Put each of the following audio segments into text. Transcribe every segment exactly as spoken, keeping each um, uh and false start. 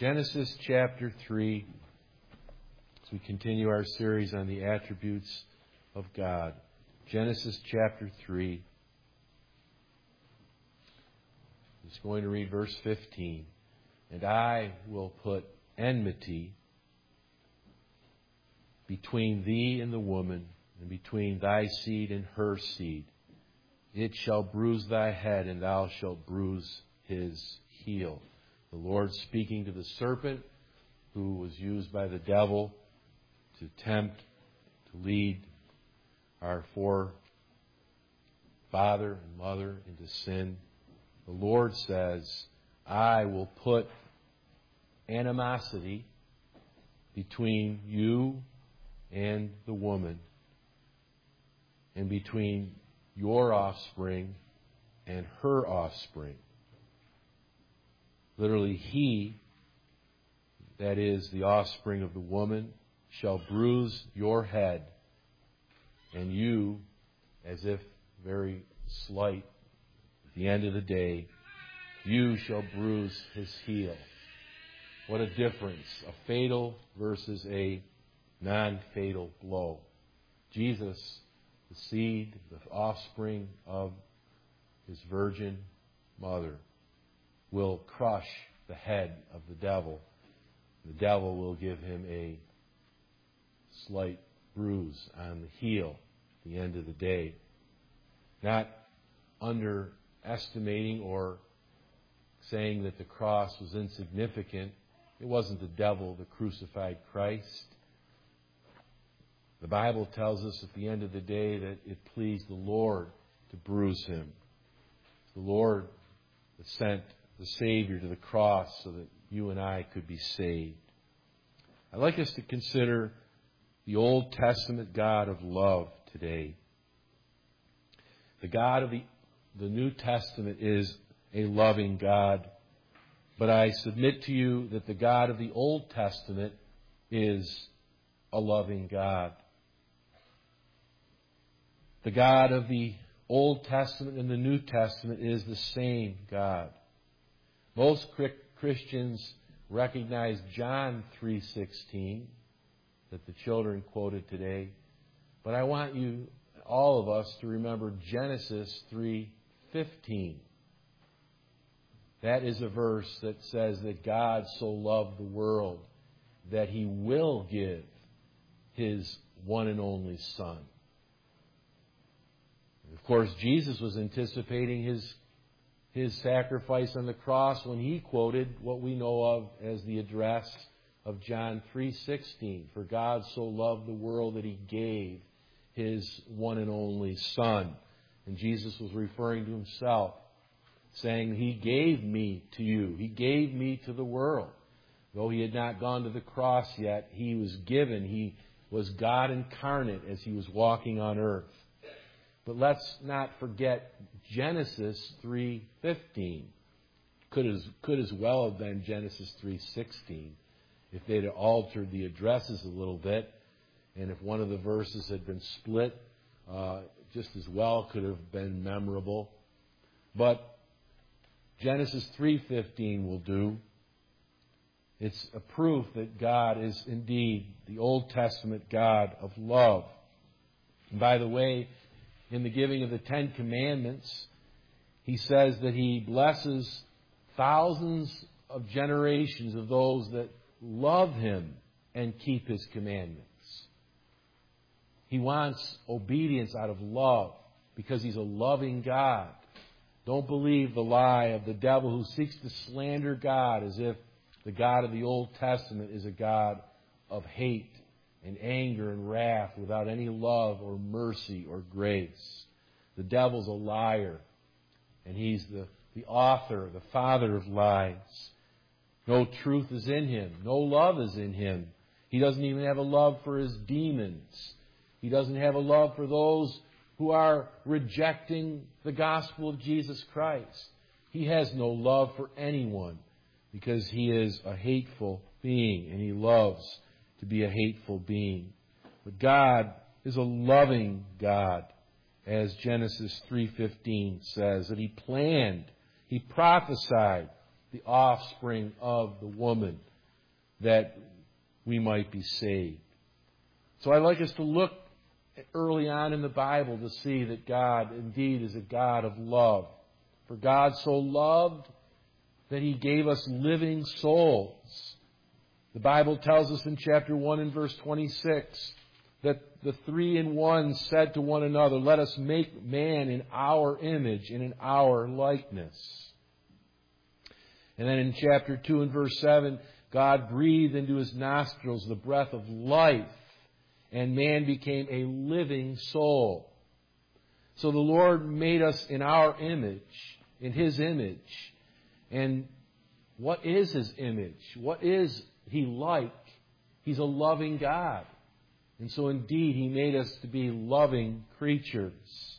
Genesis chapter three, as we continue our series on the attributes of God. Genesis chapter three. I'm just going to read verse fifteen. And I will put enmity between thee and the woman, and between thy seed and her seed. It shall bruise thy head, and thou shalt bruise his heel. The Lord speaking to the serpent, who was used by the devil to tempt, to lead our forefather and mother into sin. The Lord says, I will put animosity between you and the woman, and between your offspring and her offspring. Literally, he, that is the offspring of the woman, shall bruise your head, and you, as if very slight, at the end of the day, you shall bruise his heel. What a difference. A fatal versus a non-fatal blow. Jesus, the seed, the offspring of his virgin mother, will crush the head of the devil. The devil will give him a slight bruise on the heel at the end of the day. Not underestimating or saying that the cross was insignificant. It wasn't the devil that crucified Christ. The Bible tells us at the end of the day that it pleased the Lord to bruise him. The Lord that sent the Savior to the cross so that you and I could be saved. I'd like us to consider the Old Testament God of love today. The God of the, the New Testament is a loving God. But I submit to you that the God of the Old Testament is a loving God. The God of the Old Testament and the New Testament is the same God. Most Christians recognize John three sixteen that the children quoted today. But I want you, all of us, to remember Genesis three fifteen. That is a verse that says that God so loved the world that He will give His one and only Son. And of course, Jesus was anticipating His, His sacrifice on the cross when He quoted what we know of as the address of John three sixteen. For God so loved the world that He gave His one and only Son. And Jesus was referring to Himself, saying, He gave me to you. He gave me to the world. Though He had not gone to the cross yet, He was given. He was God incarnate as He was walking on earth. But let's not forget Genesis three fifteen. Could as, could as well have been Genesis three sixteen if they'd altered the addresses a little bit. And if one of the verses had been split, uh, just as well could have been memorable. But Genesis three fifteen will do. It's a proof that God is indeed the Old Testament God of love. And by the way, in the giving of the Ten Commandments, He says that He blesses thousands of generations of those that love Him and keep His commandments. He wants obedience out of love because He's a loving God. Don't believe the lie of the devil who seeks to slander God as if the God of the Old Testament is a God of hate and anger and wrath without any love or mercy or grace. The devil's a liar, and he's the, the author, the father of lies. No truth is in him. No love is in him. He doesn't even have a love for his demons. He doesn't have a love for those who are rejecting the gospel of Jesus Christ. He has no love for anyone because he is a hateful being and he loves to be a hateful being. But God is a loving God, as Genesis three fifteen says, that He planned, He prophesied the offspring of the woman that we might be saved. So I'd like us to look early on in the Bible to see that God indeed is a God of love. For God so loved that He gave us living souls. The Bible tells us in chapter one and verse twenty-six that the three in one said to one another, "Let us make man in our image and in our likeness." And then in chapter two and verse seven, God breathed into his nostrils the breath of life, and man became a living soul. So the Lord made us in our image, in His image. And what is His image? What is He like? He's a loving God. And so indeed, He made us to be loving creatures.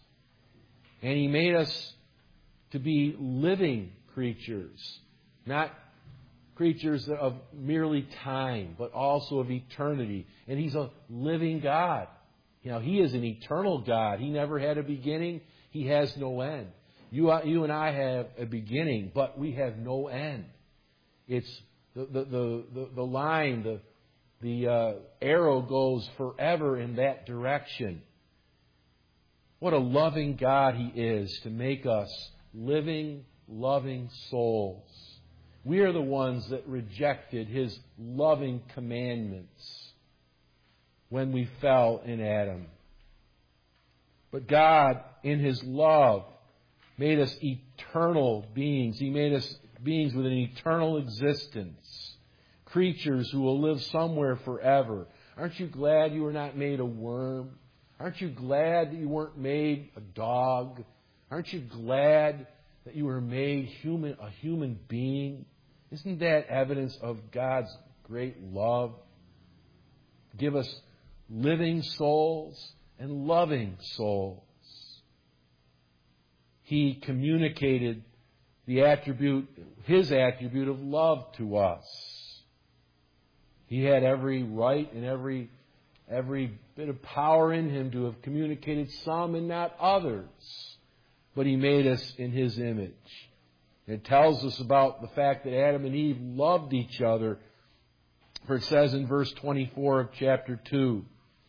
And He made us to be living creatures. Not creatures of merely time, but also of eternity. And He's a living God. You know, He is an eternal God. He never had a beginning. He has no end. You, you and I have a beginning, but we have no end. It's the the the, the, the line, the the uh, arrow goes forever in that direction. What a loving God He is to make us living, loving souls. We are the ones that rejected His loving commandments when we fell in Adam. But God, in His love, made us eternal beings. He made us beings with an eternal existence. Creatures who will live somewhere forever. Aren't you glad you were not made a worm? Aren't you glad that you weren't made a dog? Aren't you glad that you were made human, a human being? Isn't that evidence of God's great love? Give us living souls and loving souls. He communicated the attribute, His attribute of love to us. He had every right and every, every bit of power in Him to have communicated some and not others. But He made us in His image. It tells us about the fact that Adam and Eve loved each other. For it says in verse twenty-four of chapter two,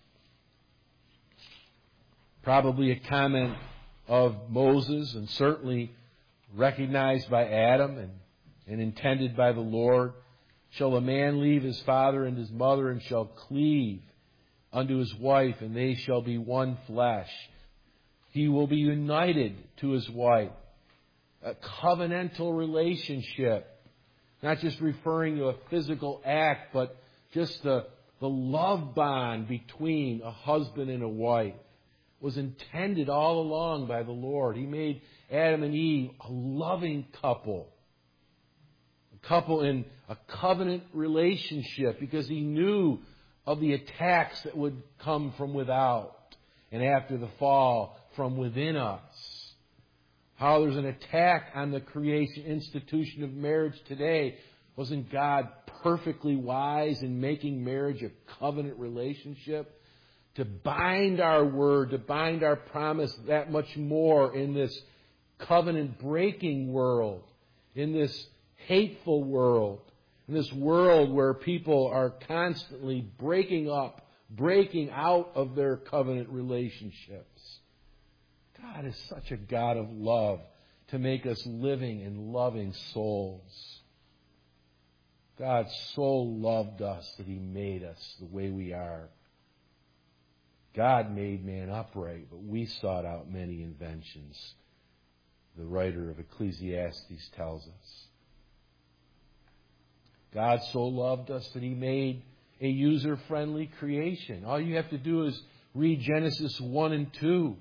probably a comment of Moses and certainly recognized by Adam and, and intended by the Lord. Shall a man leave his father and his mother and shall cleave unto his wife, and they shall be one flesh. He will be united to his wife. A covenantal relationship. Not just referring to a physical act, but just the, the love bond between a husband and a wife was intended all along by the Lord. He made Adam and Eve a loving couple. A couple in a covenant relationship because He knew of the attacks that would come from without and after the fall from within us. How there's an attack on the creation institution of marriage today. Wasn't God perfectly wise in making marriage a covenant relationship? To bind our word, to bind our promise that much more in this covenant-breaking world, in this hateful world, in this world where people are constantly breaking up, breaking out of their covenant relationships. God is such a God of love to make us living and loving souls. God so loved us that He made us the way we are. God made man upright, but we sought out many inventions. The writer of Ecclesiastes tells us. God so loved us that He made a user-friendly creation. All you have to do is read Genesis one and two.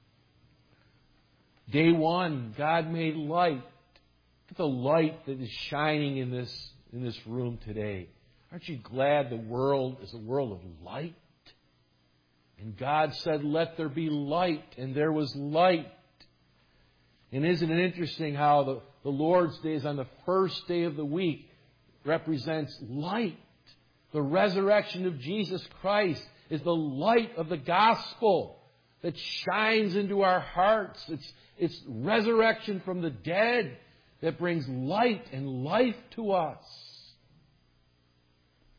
Day one, God made light. Look at the light that is shining in this, in this room today. Aren't you glad the world is a world of light? And God said, let there be light, and there was light. And isn't it interesting how the, the Lord's Day is on the first day of the week represents light. The resurrection of Jesus Christ is the light of the gospel that shines into our hearts. It's, it's resurrection from the dead that brings light and life to us.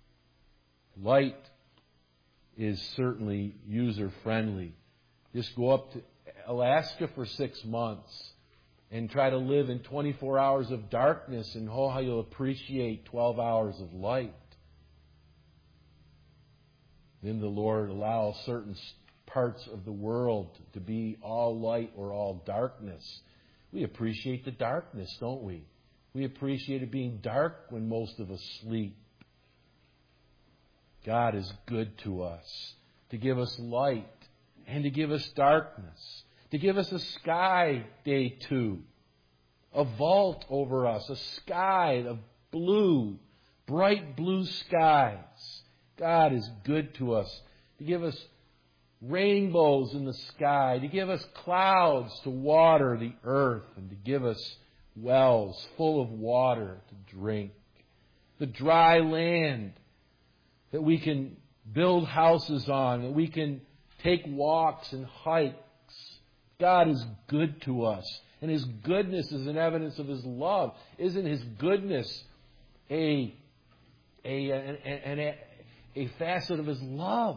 Light is certainly user-friendly. Just go up to Alaska for six months and try to live in twenty-four hours of darkness, and oh, how you'll appreciate twelve hours of light. Then the Lord allows certain parts of the world to be all light or all darkness. We appreciate the darkness, don't we? We appreciate it being dark when most of us sleep. God is good to us, to give us light and to give us darkness, to give us a sky, day two, a vault over us, a sky of blue, bright blue skies. God is good to us, to give us rainbows in the sky, to give us clouds to water the earth, and to give us wells full of water to drink. The dry land that we can build houses on, that we can take walks and hikes. God is good to us, and His goodness is an evidence of His love. Isn't His goodness a, a, a, a, a facet of His love?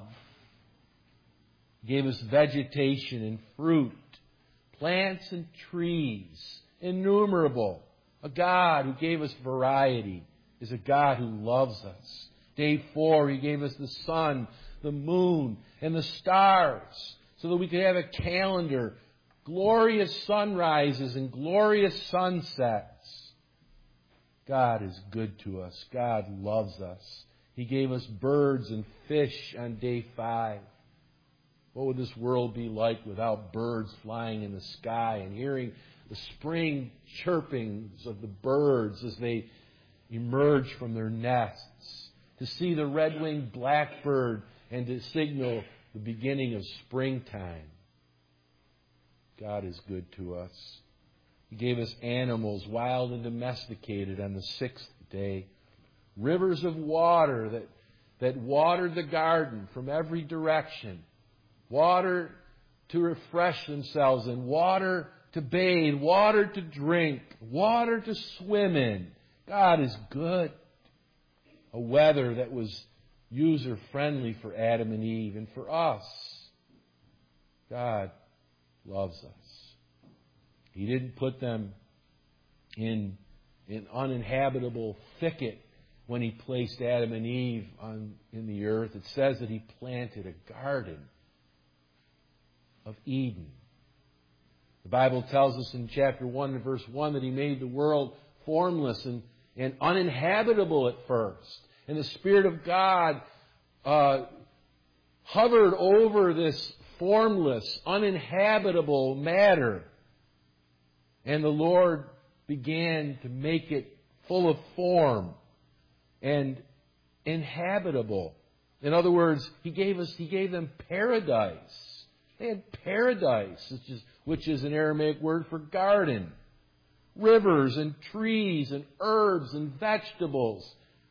He gave us vegetation and fruit, plants and trees, innumerable. A God who gave us variety is a God who loves us. Day four, He gave us the sun, the moon, and the stars so that we could have a calendar, glorious sunrises and glorious sunsets. God is good to us. God loves us. He gave us birds and fish on day five. What would this world be like without birds flying in the sky and hearing the spring chirpings of the birds as they emerge from their nests? To see the red-winged blackbird and to signal the beginning of springtime. God is good to us. He gave us animals, wild and domesticated, on the sixth day. Rivers of water that, that watered the garden from every direction. Water to refresh themselves in, water to bathe, water to drink, water to swim in. God is good. A weather that was user-friendly for Adam and Eve and for us. God loves us. He didn't put them in an uninhabitable thicket when He placed Adam and Eve on, in the earth. It says that He planted a garden of Eden. The Bible tells us in chapter one and verse one that He made the world formless and, and uninhabitable at first. And the Spirit of God uh, hovered over this formless, uninhabitable matter. And the Lord began to make it full of form and inhabitable. In other words, He gave us, He gave them paradise. They had paradise, which is, which is an Aramaic word for garden. Rivers and trees and herbs and vegetables.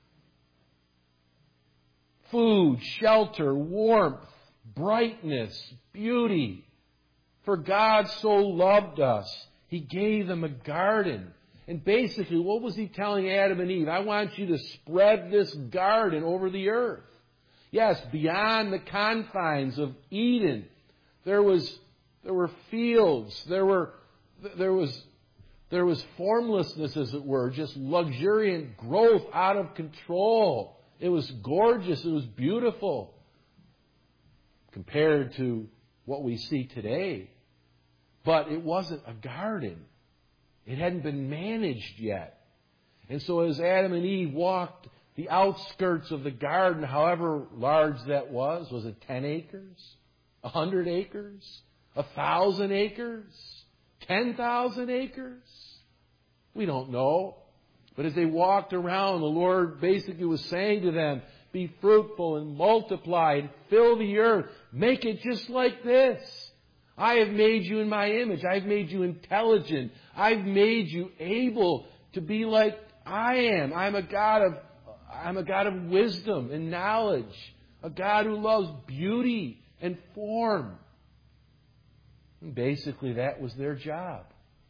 Food, shelter, warmth, brightness, beauty. For God so loved us, He gave them a garden. And basically, what was He telling Adam and Eve? I want you to spread this garden over the earth. Yes, beyond the confines of Eden, there was there were fields, there were there was there was formlessness, as it were, just luxuriant growth out of control. It was gorgeous. It was beautiful compared to what we see today. But it wasn't a garden. It hadn't been managed yet. And so as Adam and Eve walked the outskirts of the garden, however large that was, was it ten acres? A hundred acres? A thousand acres? Ten thousand acres? We don't know. But as they walked around, the Lord basically was saying to them, be fruitful and multiply and fill the earth. Make it just like this. I have made you in my image. I've made you intelligent. I've made you able to be like I am. I'm a God of, I'm a God of wisdom and knowledge. A God who loves beauty and form. And basically that was their job.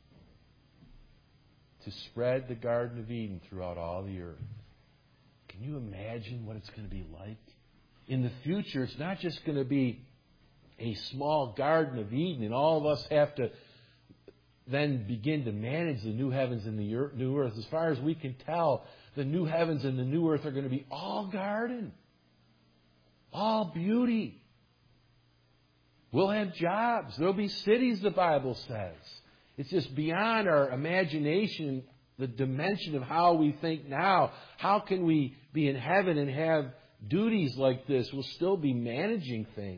To spread the Garden of Eden throughout all the earth. Can you imagine what it's going to be like in the future, it's not just going to be a small Garden of Eden, and all of us have to then begin to manage the new heavens and the new earth. As far as we can tell, the new heavens and the new earth are going to be all garden, all beauty. We'll have jobs. There'll be cities, the Bible says. It's just beyond our imagination, the dimension of how we think now. How can we be in heaven and have duties like this? We'll still be managing things.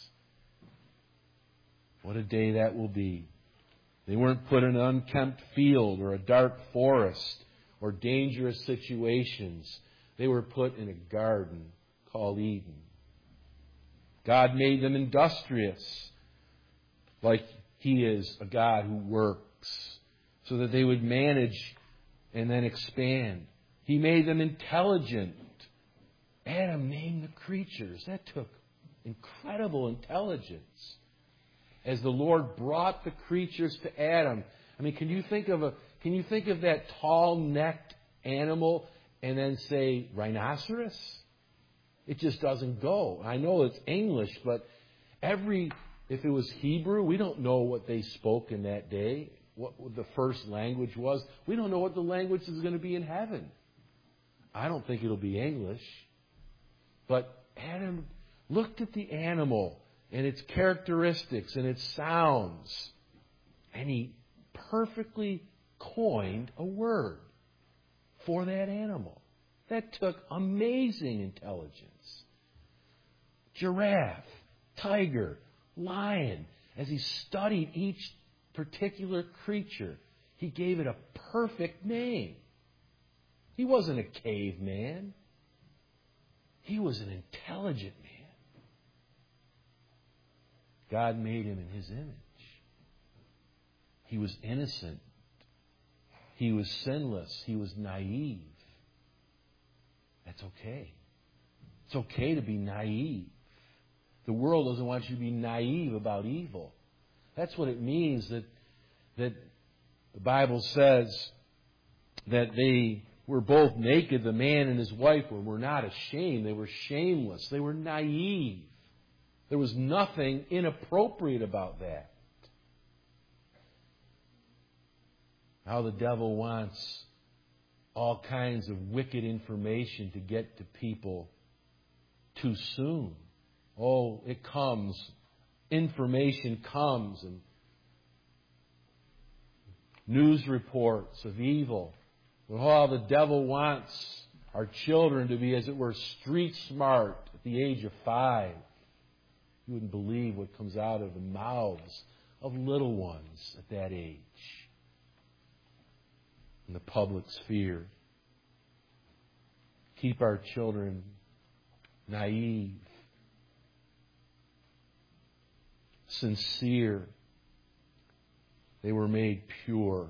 What a day that will be. They weren't put in an unkempt field or a dark forest or dangerous situations. They were put in a garden called Eden. God made them industrious, like He is a God who works, so that they would manage and then expand. He made them intelligent. Adam named the creatures. That took incredible intelligence. As the Lord brought the creatures to Adam, I mean, can you think of a can you think of that tall-necked animal and then say rhinoceros? It just doesn't go. I know it's English, but every if it was Hebrew, we don't know what they spoke in that day, what the first language was. We don't know what the language is going to be in heaven. I don't think it'll be English. But Adam looked at the animal and its characteristics and its sounds, and he perfectly coined a word for that animal. That took amazing intelligence. Giraffe, tiger, lion. As he studied each particular creature, he gave it a perfect name. He wasn't a caveman. He was an intelligent man. God made him in His image. He was innocent. He was sinless. He was naive. That's okay. It's okay to be naive. The world doesn't want you to be naive about evil. That's what it means that, that the Bible says that they were both naked, the man and his wife were, were not ashamed. They were shameless. They were naive. There was nothing inappropriate about that. How the devil wants all kinds of wicked information to get to people too soon. Oh, it comes. Information comes. And news reports of evil. Oh, the devil wants our children to be, as it were, street smart at the age of five. You wouldn't believe what comes out of the mouths of little ones at that age in the public sphere. Keep our children naive, sincere. They were made pure.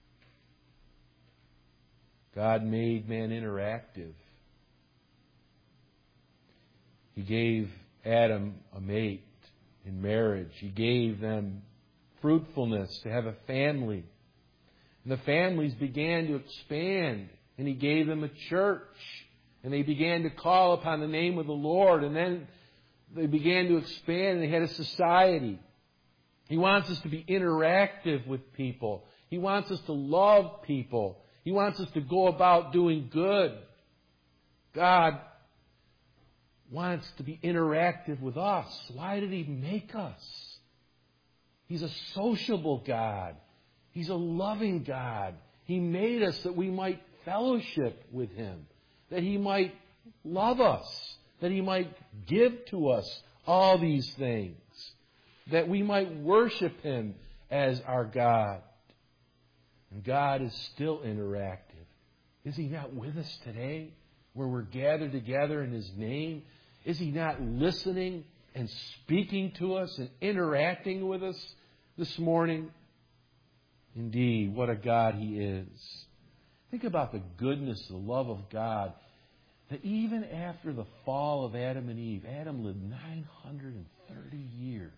God made man interactive. He gave Adam a mate in marriage. He gave them fruitfulness to have a family. And the families began to expand. And He gave them a church. And they began to call upon the name of the Lord. And then they began to expand and they had a society. He wants us to be interactive with people. He wants us to love people. He wants us to go about doing good. God wants to be interactive with us. Why did He make us? He's a sociable God. He's a loving God. He made us that we might fellowship with Him, that He might love us, that He might give to us all these things, that we might worship Him as our God. And God is still interactive. Is He not with us today, where we're gathered together in His name? Is He not listening and speaking to us and interacting with us this morning? Indeed, what a God He is. Think about the goodness, the love of God, that even after the fall of Adam and Eve, Adam lived nine hundred thirty years.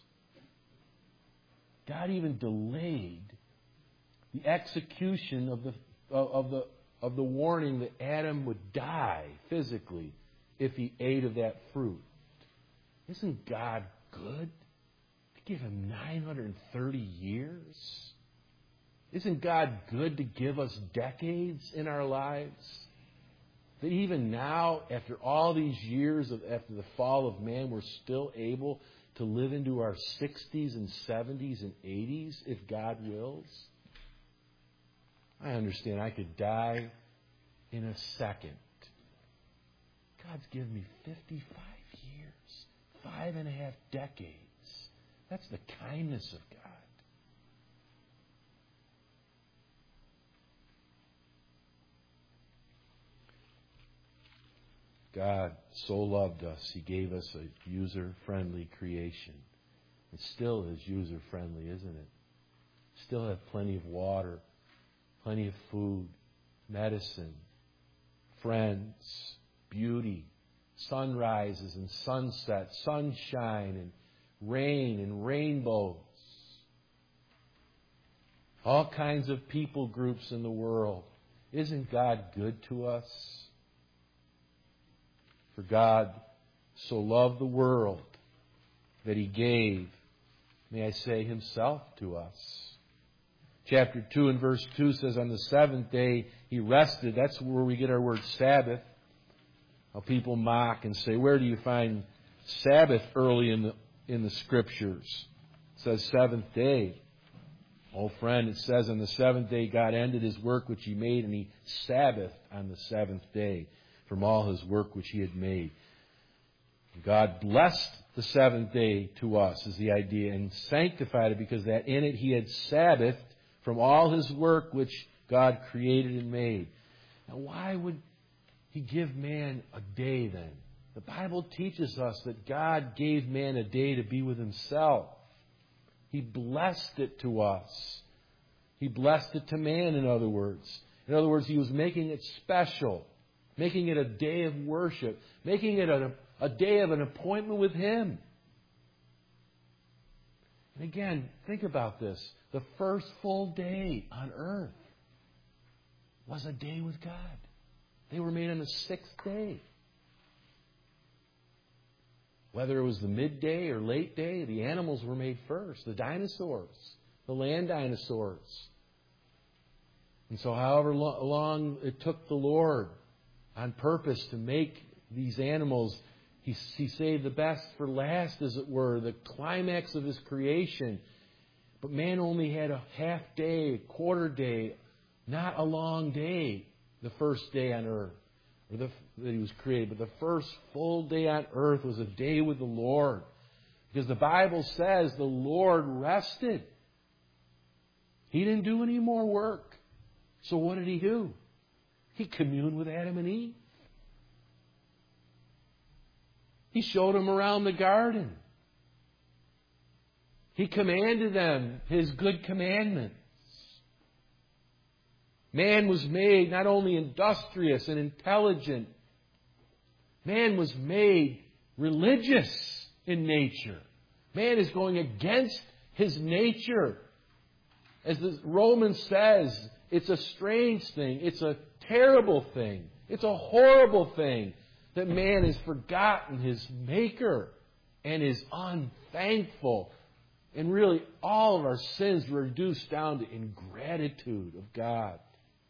God even delayed the execution of the of the of the warning that Adam would die physically if he ate of that fruit. Isn't God good to give him nine hundred thirty years? Isn't God good to give us decades in our lives? That even now, after all these years, of, after the fall of man, we're still able to live into our sixties and seventies and eighties if God wills? I understand I could die in a second. God's given me fifty-five years, five and a half decades. That's the kindness of God. God so loved us, He gave us a user-friendly creation. It still is user-friendly, isn't it? Still have plenty of water, plenty of food, medicine, friends, beauty, sunrises and sunsets, sunshine and rain and rainbows. All kinds of people groups in the world. Isn't God good to us? For God so loved the world that He gave, may I say, Himself to us. Chapter two and verse two says, on the seventh day He rested. That's where we get our word Sabbath. How people mock and say, where do you find Sabbath early in the in the Scriptures? It says seventh day. Oh friend, it says on the seventh day God ended His work which He made, and He Sabbathed on the seventh day from all His work which He had made. God blessed the seventh day to us, is the idea, and sanctified it, because that in it He had Sabbathed from all His work which God created and made. Now why would He give man a day then? The Bible teaches us that God gave man a day to be with Himself. He blessed it to us. He blessed it to man, in other words. In other words, He was making it special, making it a day of worship, making it a, a day of an appointment with Him. And again, think about this. The first full day on earth was a day with God. They were made on the sixth day. Whether it was the midday or late day, the animals were made first. The dinosaurs, the land dinosaurs. And so however long it took the Lord on purpose to make these animals, He, he saved the best for last, as it were, the climax of His creation. But man only had a half day, a quarter day, not a long day, the first day on earth or the, that He was created. But the first full day on earth was a day with the Lord. Because the Bible says the Lord rested. He didn't do any more work. So what did He do? He communed with Adam and Eve. He showed them around the garden. He commanded them His good commandments. Man was made not only industrious and intelligent, man was made religious in nature. Man is going against his nature. As the Romans says, it's a strange thing. It's a terrible thing. It's a horrible thing that man has forgotten his Maker and is unthankful. And really, all of our sins were reduced down to ingratitude of God.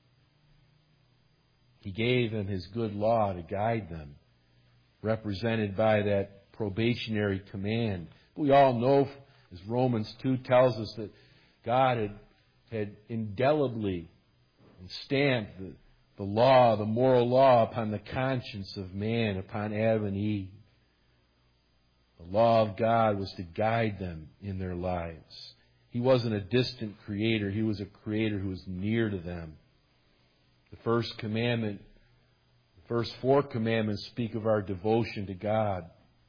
He gave them His good law to guide them, represented by that probationary command. We all know, as Romans two tells us, that God had, had indelibly stamped the, the law, the moral law, upon the conscience of man, upon Adam and Eve. The law of God was to guide them in their lives. He wasn't a distant creator. He was a creator who was near to them. The first commandment, the first four commandments speak of our devotion to God.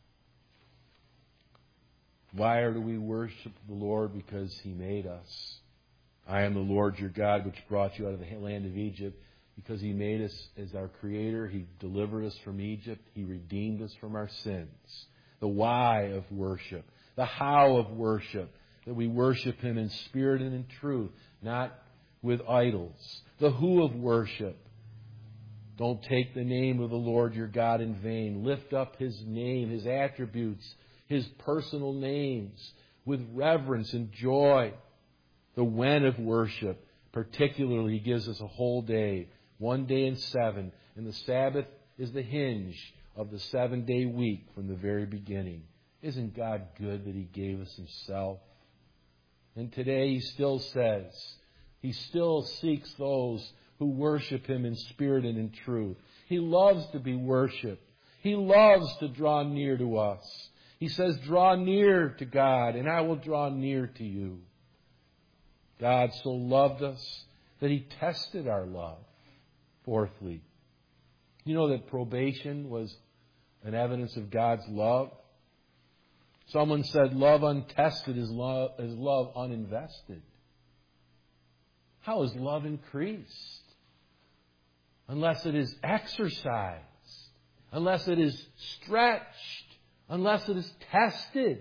Why do we worship the Lord? Because He made us. I am the Lord your God, which brought you out of the land of Egypt. Because He made us as our Creator, He delivered us from Egypt. He redeemed us from our sins. The why of worship, the how of worship, that we worship Him in spirit and in truth, not with idols. The who of worship, Don't take the name of the Lord your God in vain. Lift up His name, His attributes, His personal names with reverence and joy. The when of worship, particularly, He gives us a whole day, one day in seven. And the Sabbath is the hinge of the seven-day week from the very beginning. Isn't God good that He gave us Himself? And today He still says, He still seeks those who worship Him in spirit and in truth. He loves to be worshipped. He loves to draw near to us. He says, draw near to God, and I will draw near to you. God so loved us that He tested our love. Fourthly, you know that probation was an evidence of God's love? Someone said love untested is love, is love uninvested. How is love increased? Unless it is exercised, unless it is stretched, unless it is tested.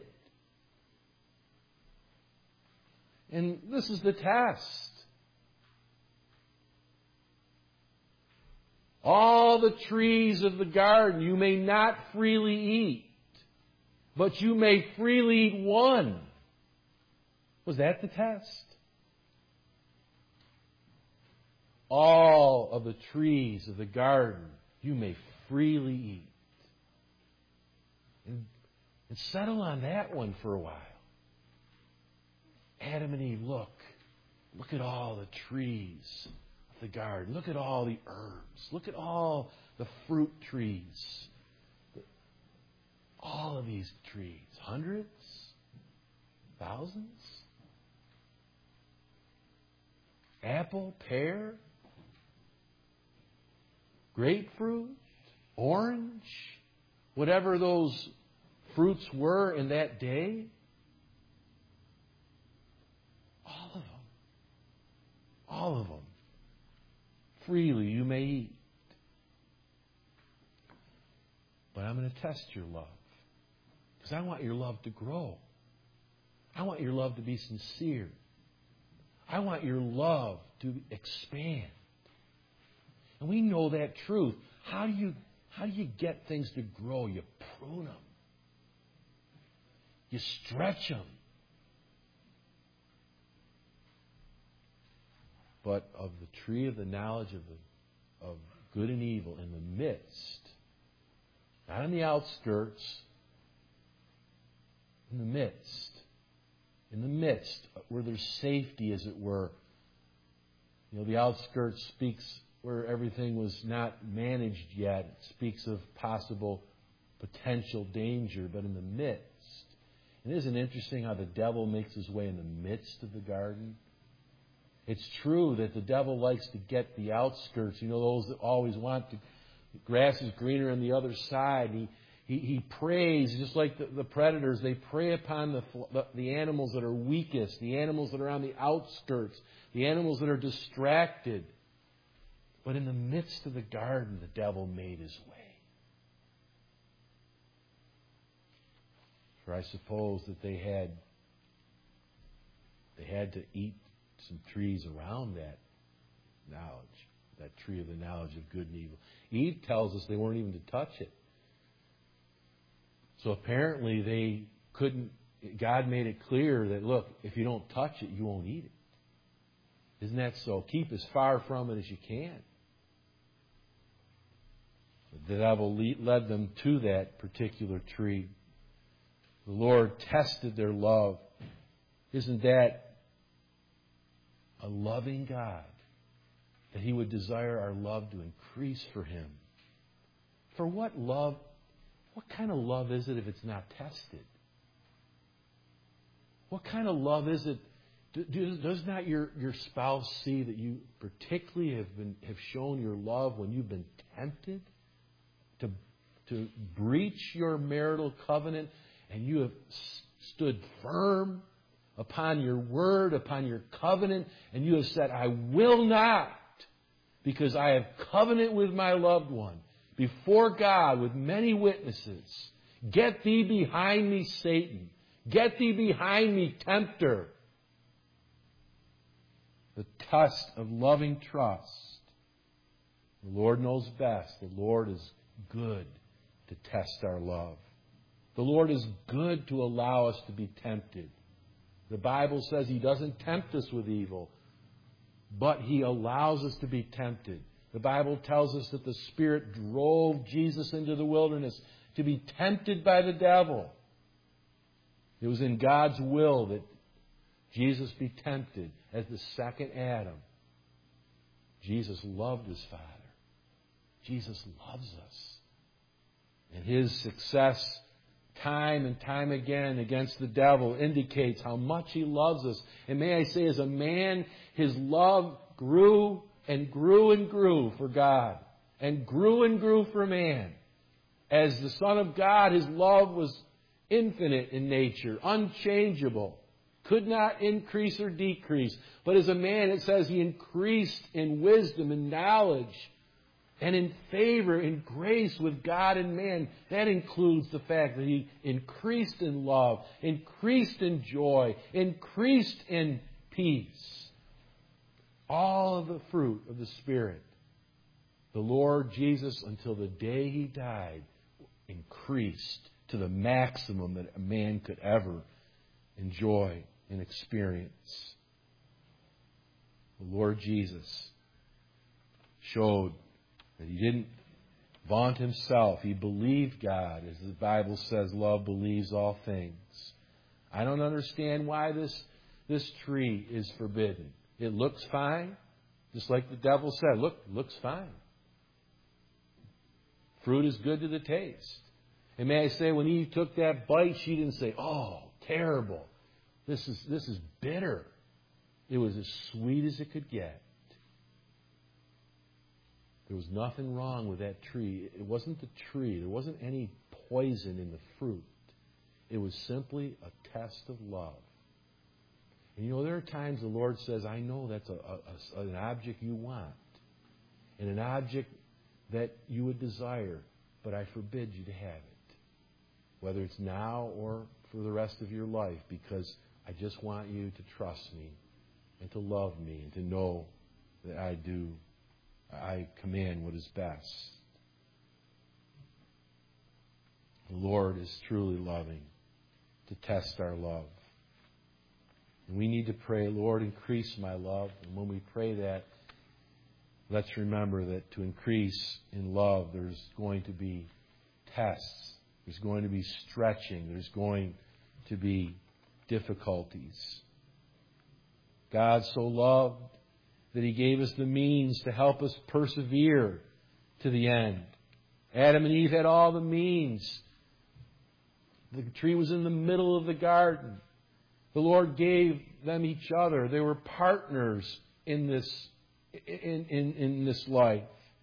And this is the test. All the trees of the garden you may not freely eat, but you may freely eat one. Was that the test? All of the trees of the garden you may freely eat. And, and settle on that one for a while. Adam and Eve, look. Look at all the trees of the garden. Look at all the herbs. Look at all the fruit trees. All of these trees. Hundreds? Thousands? Apple, pear, grapefruit, orange, whatever those fruits were in that day. All of them. All of them. Freely you may eat. But I'm going to test your love. Because I want your love to grow. I want your love to be sincere. I want your love to expand. And we know that truth. How do you, how do you get things to grow? You prune them. You stretch them. But of the tree of the knowledge of, the, of good and evil in the midst, not in the outskirts, in the midst, in the midst where there's safety, as it were. You know, the outskirts speaks where everything was not managed yet. It speaks of possible potential danger, but in the midst. And isn't it interesting how the devil makes his way in the midst of the garden? It's true that the devil likes to get the outskirts. You know, those that always want to, the grass is greener on the other side. He He, he preys, just like the, the predators, they prey upon the, the, the animals that are weakest, the animals that are on the outskirts, the animals that are distracted. But in the midst of the garden, the devil made his way. For I suppose that they had, they had to eat some trees around that knowledge, that tree of the knowledge of good and evil. Eve tells us they weren't even to touch it. So apparently they couldn't, God made it clear that, look, if you don't touch it, you won't eat it. Isn't that so? Keep as far from it as you can. The devil led them to that particular tree. The Lord tested their love. Isn't that a loving God? That He would desire our love to increase for Him. For what love? What kind of love is it if it's not tested? What kind of love is it? Does not your, your spouse see that you particularly have been have shown your love when you've been tempted to, to breach your marital covenant, and you have stood firm upon your word, upon your covenant, and you have said, I will not, because I have covenant with my loved one before God with many witnesses. Get thee behind me, Satan. Get thee behind me, tempter. The test of loving trust. The Lord knows best. The Lord is good to test our love. The Lord is good to allow us to be tempted. The Bible says He doesn't tempt us with evil, but He allows us to be tempted. The Bible tells us that the Spirit drove Jesus into the wilderness to be tempted by the devil. It was in God's will that Jesus be tempted as the second Adam. Jesus loved His Father. Jesus loves us. And His success time and time again against the devil indicates how much He loves us. And may I say, as a man, his love grew and grew and grew for God, and grew and grew for man. As the Son of God, His love was infinite in nature, unchangeable, could not increase or decrease. But as a man, it says He increased in wisdom and knowledge and in favor, in grace with God and man. That includes the fact that He increased in love, increased in joy, increased in peace. All of the fruit of the Spirit. The Lord Jesus, until the day He died, increased to the maximum that a man could ever enjoy and experience. The Lord Jesus showed that He didn't vaunt Himself. He believed God. As the Bible says, love believes all things. I don't understand why this, this tree is forbidden. It looks fine, just like the devil said. Look, it looks fine. Fruit is good to the taste. And may I say, when Eve took that bite, she didn't say, "Oh, terrible. This is this is bitter." It was as sweet as it could get. There was nothing wrong with that tree. It wasn't the tree. There wasn't any poison in the fruit. It was simply a test of love. And you know, there are times the Lord says, I know that's a, a, a, an object you want, and an object that you would desire, but I forbid you to have it. Whether it's now or for the rest of your life, because I just want you to trust me and to love me and to know that I do, I command what is best. The Lord is truly loving to test our love. And we need to pray, Lord, increase my love. And when we pray that, let's remember that to increase in love, there's going to be tests. There's going to be stretching. There's going to be difficulties. God so loved that He gave us the means to help us persevere to the end. Adam and Eve had all the means. The tree was in the middle of the garden. The Lord gave them each other. They were partners in this, in, in, in this life.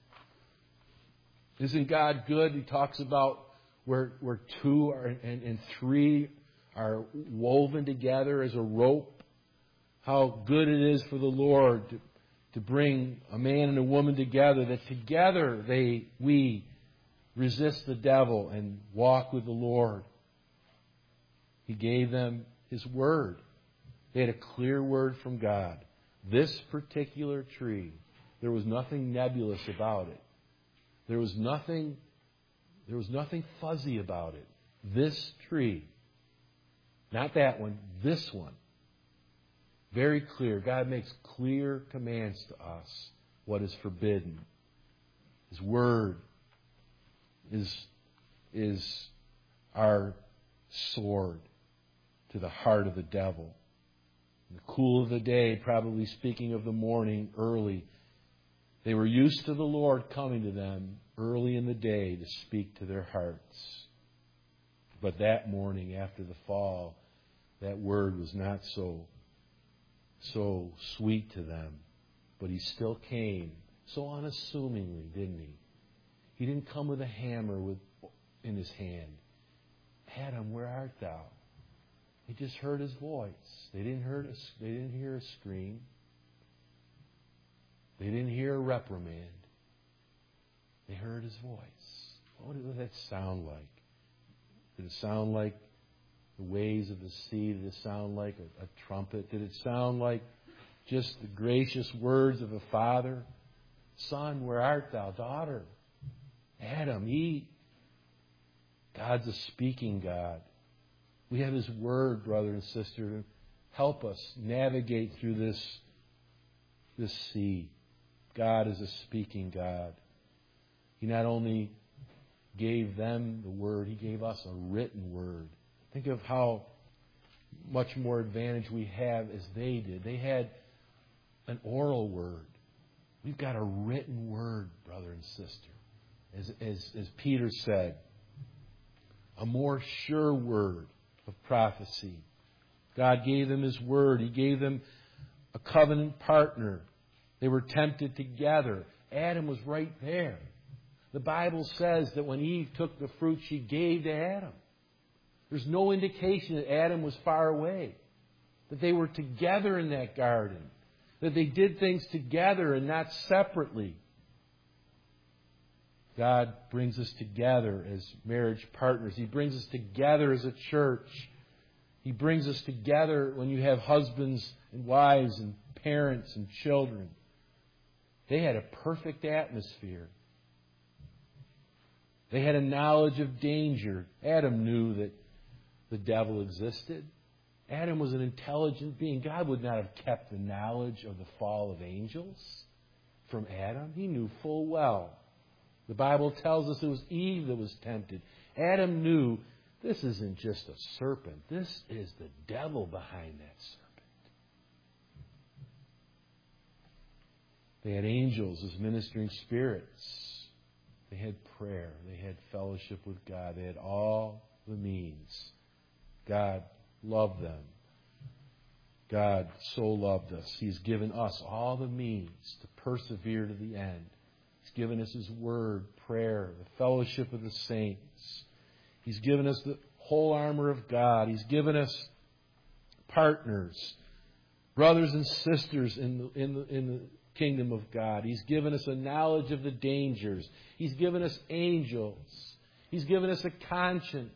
Isn't God good? He talks about where, where two are, and, and three are woven together as a rope. How good it is for the Lord to, to bring a man and a woman together, that together they we resist the devil and walk with the Lord. He gave them His Word. They had a clear word from God. This particular tree, there was nothing nebulous about it. There was nothing, there was nothing fuzzy about it. This tree, not that one, this one. Very clear. God makes clear commands to us what is forbidden. His Word is, is our sword to the heart of the devil. In the cool of the day, probably speaking of the morning, early, they were used to the Lord coming to them early in the day to speak to their hearts. But that morning, after the fall, that word was not so, so sweet to them. But He still came so unassumingly, didn't He? He didn't come with a hammer with, in His hand. Adam, where art thou? They just heard His voice. They didn't hear a, they didn't hear a scream. They didn't hear a reprimand. They heard His voice. What did that sound like? Did it sound like the waves of the sea? Did it sound like a, a trumpet? Did it sound like just the gracious words of a father? Son, where art thou? Daughter, Adam, Eve. God's a speaking God. We have His Word, brother and sister, to help us navigate through this, this sea. God is a speaking God. He not only gave them the Word, He gave us a written Word. Think of how much more advantage we have as they did. They had an oral Word. We've got a written Word, brother and sister. As, as, as Peter said, a more sure word of prophecy. God gave them His Word. He gave them a covenant partner. They were tempted together. Adam was right there. The Bible says that when Eve took the fruit, she gave to Adam. There's no indication that Adam was far away. That they were together in that garden. That they did things together and not separately. God brings us together as marriage partners. He brings us together as a church. He brings us together when you have husbands and wives and parents and children. They had a perfect atmosphere. They had a knowledge of danger. Adam knew that the devil existed. Adam was an intelligent being. God would not have kept the knowledge of the fall of angels from Adam. He knew full well. The Bible tells us it was Eve that was tempted. Adam knew this isn't just a serpent. This is the devil behind that serpent. They had angels as ministering spirits. They had prayer. They had fellowship with God. They had all the means. God loved them. God so loved us. He's given us all the means to persevere to the end. He's given us His Word, prayer, the fellowship of the saints. He's given us the whole armor of God. He's given us partners, brothers and sisters in the, in the, in the kingdom of God. He's given us a knowledge of the dangers. He's given us angels. He's given us a conscience.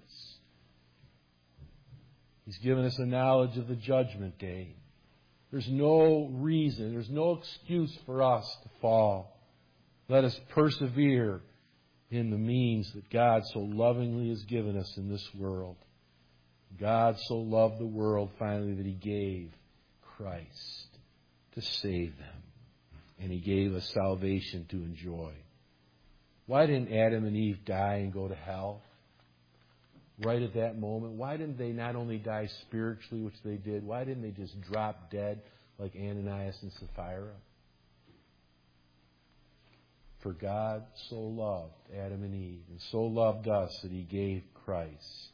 He's given us a knowledge of the judgment day. There's no reason, there's no excuse for us to fall. Let us persevere in the means that God so lovingly has given us in this world. God so loved the world finally that He gave Christ to save them. And He gave us salvation to enjoy. Why didn't Adam and Eve die and go to hell right at that moment? Why didn't they not only die spiritually, which they did, why didn't they just drop dead like Ananias and Sapphira? For God so loved Adam and Eve and so loved us that He gave Christ.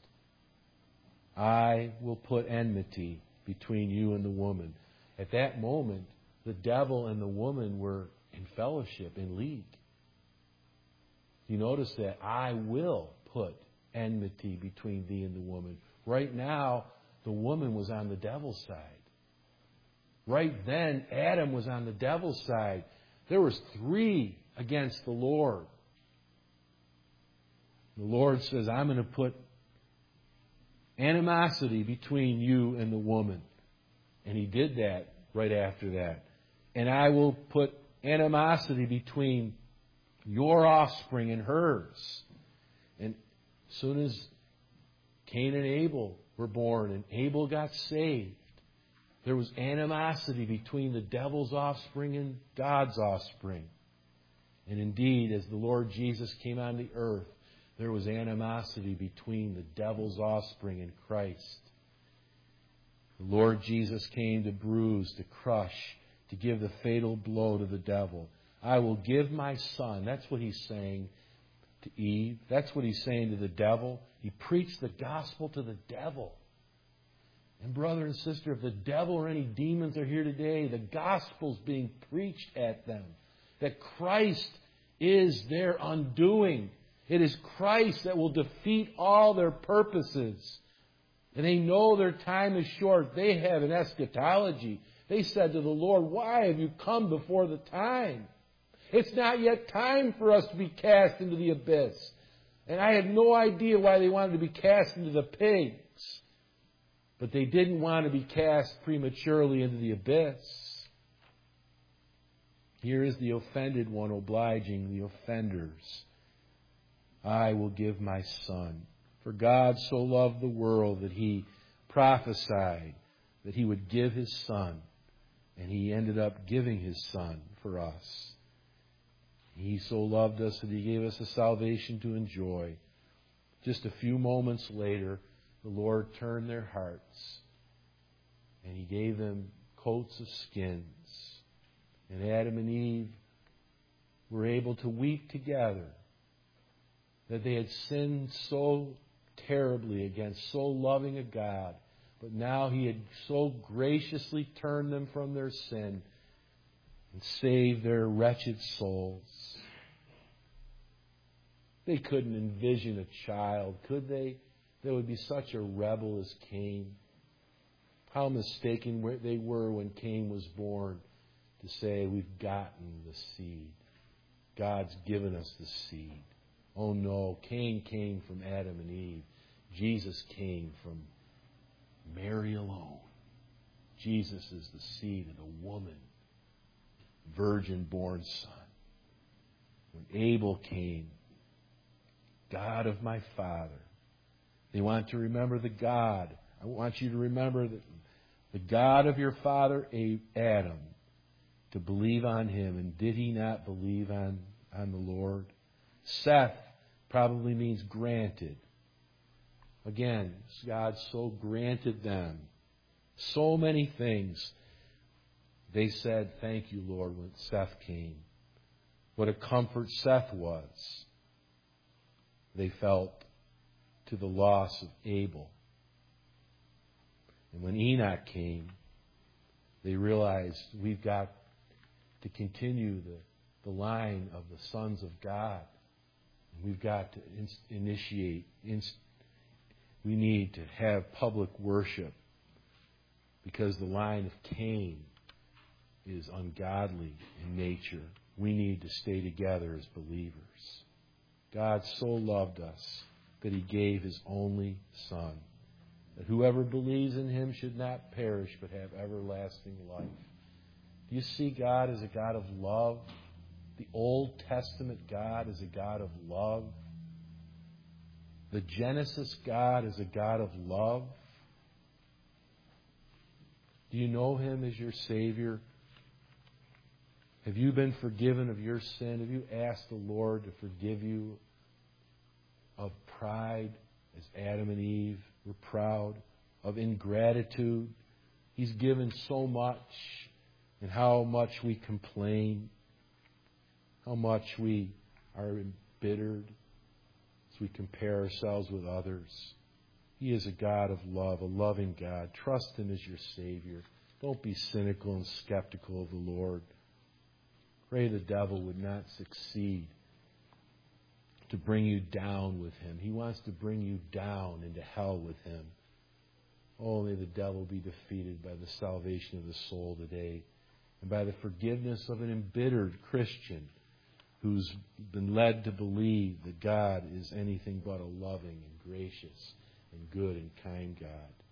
I will put enmity between you and the woman. At that moment, the devil and the woman were in fellowship, in league. You notice that? I will put enmity between thee and the woman. Right now, the woman was on the devil's side. Right then, Adam was on the devil's side. There was three against the Lord. The Lord says, I'm going to put animosity between you and the woman. And He did that right after that. And I will put animosity between your offspring and hers. And as soon as Cain and Abel were born and Abel got saved, there was animosity between the devil's offspring and God's offspring. And indeed, as the Lord Jesus came on the earth, there was animosity between the devil's offspring and Christ. The Lord Jesus came to bruise, to crush, to give the fatal blow to the devil. I will give my son. That's what He's saying to Eve. That's what He's saying to the devil. He preached the gospel to the devil. And brother and sister, if the devil or any demons are here today, the gospel's being preached at them. That Christ is their undoing. It is Christ that will defeat all their purposes. And they know their time is short. They have an eschatology. They said to the Lord, why have you come before the time? It's not yet time for us to be cast into the abyss. And I had no idea why they wanted to be cast into the pigs. But they didn't want to be cast prematurely into the abyss. Here is the offended one obliging the offenders. I will give my Son. For God so loved the world that He prophesied that He would give His Son. And He ended up giving His Son for us. He so loved us that He gave us a salvation to enjoy. Just a few moments later, the Lord turned their hearts and He gave them coats of skins. And Adam and Eve were able to weep together that they had sinned so terribly against so loving a God. But now He had so graciously turned them from their sin and saved their wretched souls. They couldn't envision a child, could they? That would be such a rebel as Cain. How mistaken they were when Cain was born to say, we've gotten the seed. God's given us the seed. Oh no, Cain came from Adam and Eve. Jesus came from Mary alone. Jesus is the seed of the woman, virgin-born son. When Abel came, God of my father. They want to remember the God. I want you to remember that the God of your father Adam, to believe on Him. And did he not believe on, on the Lord? Seth probably means granted. Again, God so granted them so many things. They said, thank you, Lord, when Seth came. What a comfort Seth was. They felt to the loss of Abel. And when Enoch came, they realized we've got to continue the, the line of the sons of God. We've got to inst- initiate, inst- we need to have public worship because the line of Cain is ungodly in nature. We need to stay together as believers. God so loved us that He gave His only Son, that whoever believes in Him should not perish but have everlasting life. Do you see God as a God of love? The Old Testament God is a God of love. The Genesis God is a God of love. Do you know Him as your Savior? Have you been forgiven of your sin? Have you asked the Lord to forgive you of pride, as Adam and Eve were proud, of ingratitude? He's given so much, and how much we complain, how much we are embittered as we compare ourselves with others. He is a God of love, a loving God. Trust Him as your Savior. Don't be cynical and skeptical of the Lord. Pray the devil would not succeed to bring you down with him. He wants to bring you down into hell with him. Only the devil be defeated by the salvation of the soul today and by the forgiveness of an embittered Christian who's been led to believe that God is anything but a loving and gracious and good and kind God.